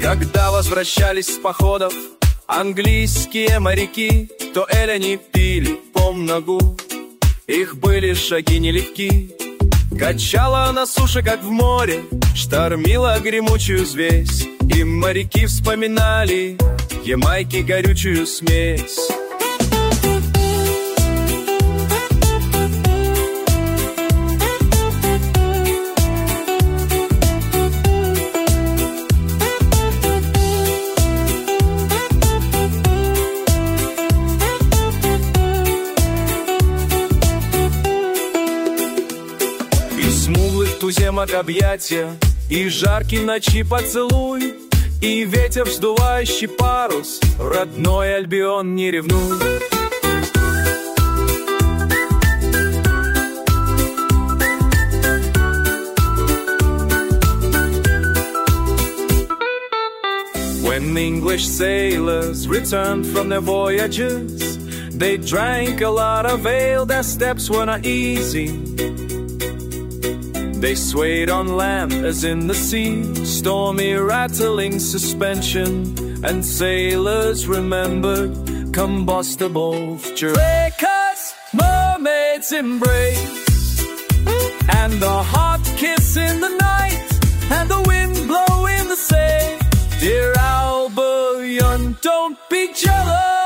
Когда возвращались с походов английские моряки, то эль они пили помногу. Их были шаги нелегки. Качала на суше, как в море, штормила гремучую взвесь. И моряки вспоминали Ямайки горючую смесь. Смуглых туземок объятия, и жаркий ночи поцелуй, и ветер, вздувающий парус, родной Альбион, не ревнуй. When English sailors returned from their voyages, they drank a lot of ale, their steps were not easy. They swayed on land as in the sea, stormy rattling suspension, and sailors remembered combustible future. Breakers, mermaids embrace, and the hot kiss in the night, and the wind blow in the sail. Dear Albion, don't be jealous.